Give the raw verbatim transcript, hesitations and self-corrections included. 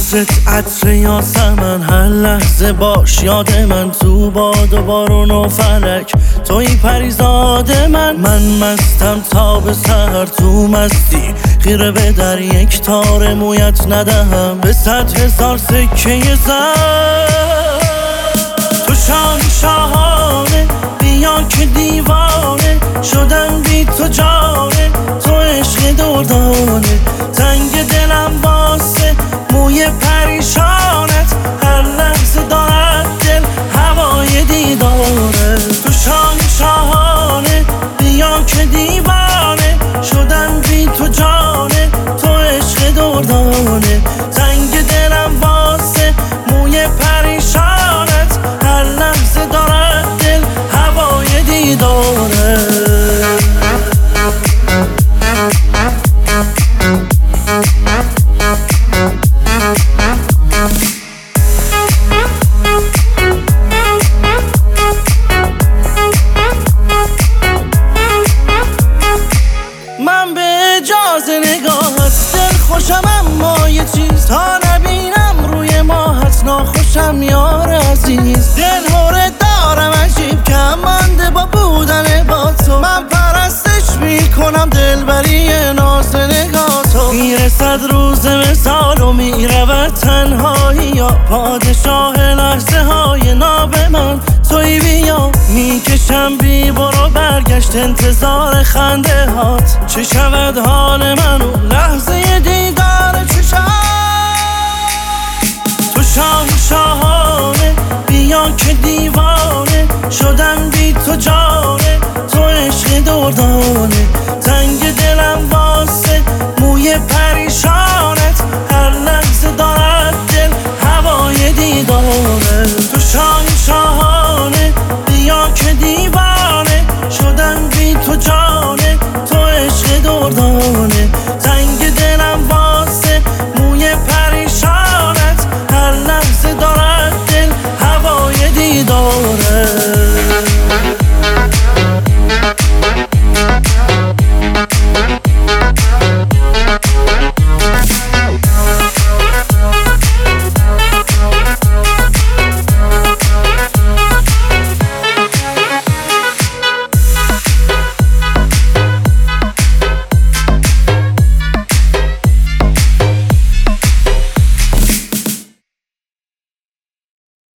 عطرت عطر یاسمن، هر لحظه باش یاد من، تو باد و بارون و فلک توی پریزاد من. من مستم تا به سحر، تو مستی خیره به در، یک تار مویت ندهم به صد هزار سکه زر. تو شان شاهانه بیا که دیوانه شدم بی تو جانه، تو عشق دردانه تنگ دلم واسه موی پریشانت، هر لحظه دارد دل هوای دیداره. تو شان شاهانه بیا که دیوانه شدم بی تو جانه، تو عشق دردانه تنگ دلم واسه موی پریشانت، هر لحظه دارد دل هوای دیداره. من به اجازه نگاهت دل خوشم، اما یه چیز تا نبینم روی ماهت ناخوشم یار عزیز. دل هوره دارم عجیب که مانده با بودن با تو، من پرستش میکنم دلبری ناز نگاه تو. میرسد روز مثال و میرود تنهایی، یا پادشاه لحظه های ناب من توی بیا. میکشم بی برو برگشت انتظار خنده هات، چه شود حال من و